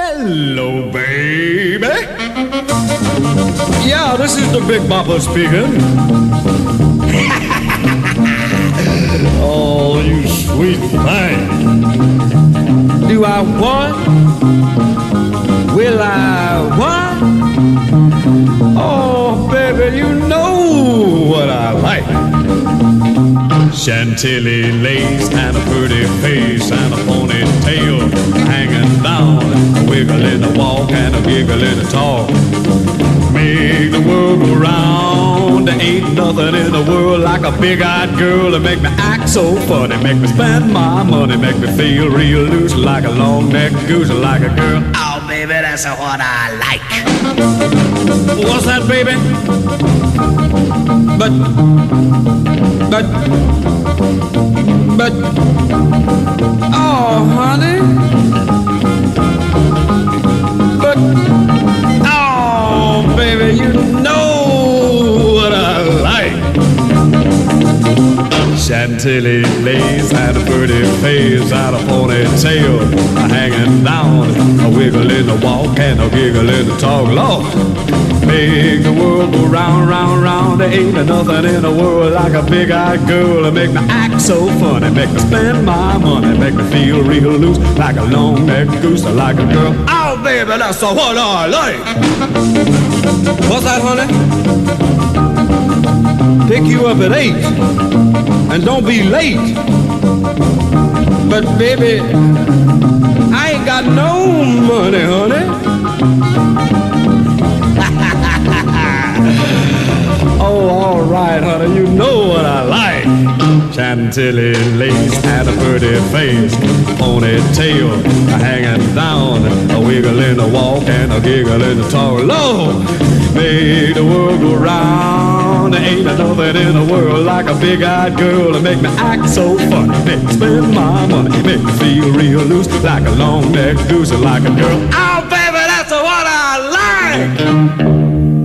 Hello, baby. Yeah, this is the Big Bopper speaking. Oh, you sweet thing. Do I want? Will I what? Oh, baby, you know what I like. Chantilly lace and a pretty face and a ponytail hanging down, a wiggle in the walk and a giggle in the talk. Make the world go round. There ain't nothing in the world like a big-eyed girl to make me act so funny, make me spend my money, make me feel real loose like a long-necked goose, like a girl. Oh, baby, that's what I like. What's that, baby? But, oh, honey. But, oh, baby, you know what I like. Chantilly lace and a pretty face and a ponytail hanging down, a wiggle in the walk and a giggle in the talk. Lord, make the world go round, round, round. There ain't nothing in the world like a big-eyed girl to make me act so funny, make me spend my money, make me feel real loose like a long-necked goose, like a girl. Oh, baby, that's what I like. What's that, honey? Pick you up at 8 and don't be late. But baby, I ain't got no money, honey. Oh, all right, honey, you know what I like. Chantilly lace and a pretty face, ponytail hanging down, a wiggle in the walk and a giggle in the talk. Lord, make the world go round. There ain't nothing in the world like a big-eyed girl to make me act so funny, make me spend my money, make me feel real loose like a long-necked goose, like a girl. Oh, baby, that's what I like.